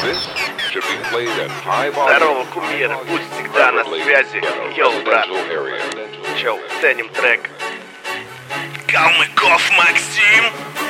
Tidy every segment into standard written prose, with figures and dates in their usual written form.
Здорово, кумир, будь всегда на связи. Йоу, брат. Чел, ценим трек. Калмыков Максим.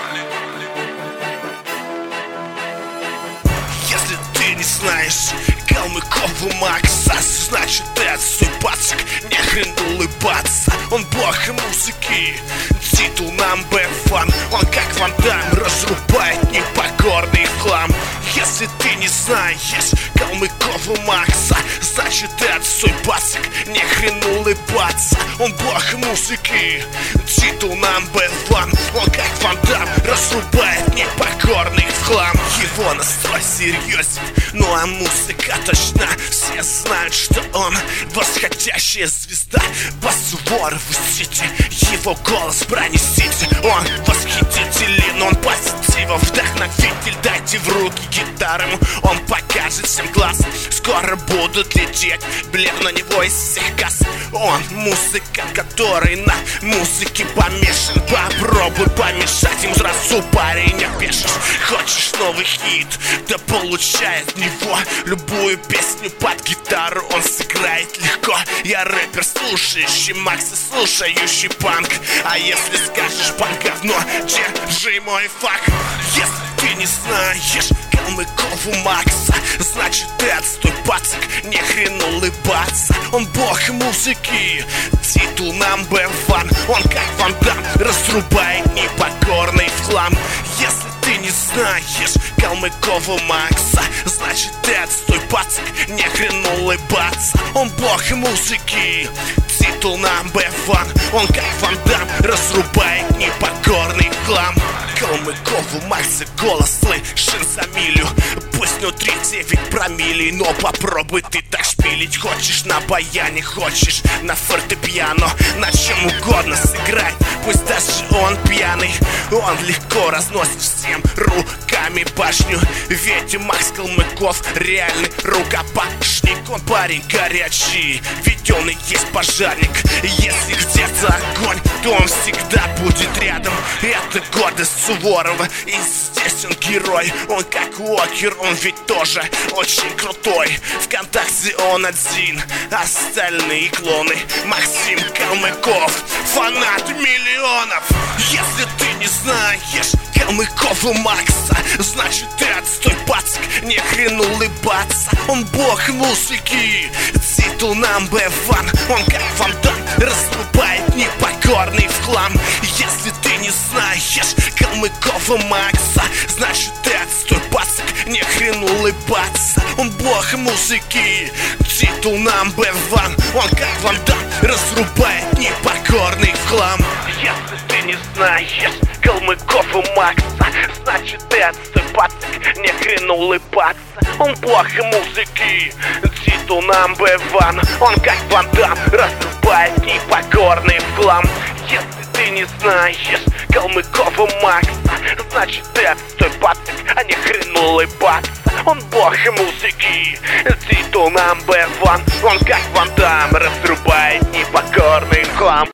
Если ты не знаешь Калмыкова Макса, значит ты отстой пацак, не хрен улыбаться. Он бог музыки, титул number one. Он как Ван Дамм разрубает непокорный хлам. Если ты не знаешь Калмыкова Макса, значит ты отстой пацак, не хрен улыбаться. Он бог музыки, титул number one. Он как Ван Дамм разрубает непокорный хлам. Его настрой серьезен, ну а музыка точна. Все знают, что он восходящая звезда. Басуворов в сети, его голос пронесите. Он восхитителен, он позитива, вдохновитель. Дайте в руки гитару, он покажет всем глаз. Скоро будут лететь блед на него из всех газ. Он музыкант, который на музыке помешан. Попробуй помешать ему, сразу парень опешишь. Хочешь новый хит, да получай от него любую песню под гитару. Он сыграет легко. Я рэпер, слушающий Макса, слушающий панк. А если скажешь панк говно, держи мой фак. Если ты не знаешь Калмыкову Макса, значит ты отстой пацак, не хрен улыбаться. Он бог музыки, титул number one. Он как Ван Дамм разрубает непокорный в хлам. Если ты не знаешь Калмыкова Макса, значит ты отстой пацак, не хрен улыбаться. Он бог музыки, титул number one. Он как Ван Дамм разрубает непокорный в хлам. Калмыкову Макса голос слышен за милю. Пусть внутри 9 промилле, но попробуй ты так шпилить. Хочешь на баяне, хочешь на фортепиано, на чем угодно сыграй, пусть даже он пьяный. Он легко разносит всем руками башню. Ведь Макс Калмыков реальный рукопашник. Он парень горячий, ведь он и есть пожарник. Если где-то огонь, то он всегда будет рядом. Это гордость Суворова, и здесь он герой. Он как Уокер, он ведь тоже очень крутой. ВКонтакте он один, остальные клоны. Максим Калмыков, фанат миллионов. Если ты не знаешь Калмыкова Макса, значит ты отстой пацак, не хрен улыбаться. Он бог музыки, титул number one. Он как Ван Дамм разрубает непокорный в хлам. Если ты не знаешь Калмыкова Макса, значит ты отстой пацак, не хрен улыбаться. Он бог музыки, титул number one. Он как Ван Дамм разрубает непокорный в хлам. Если ты не знаешь Калмыкова Макса, значит ты отстой пацак, не хрен улыбаться. Он бог музыки, титул number one. Он как Ван Дамм разрубает непокорный в хлам. Если ты не знаешь Калмыкова Макса, значит ты отстой пацак, а не хрен улыбаться. Он бог музыки, титул number one. Он как Ван Дамм разрубает непокорный хлам.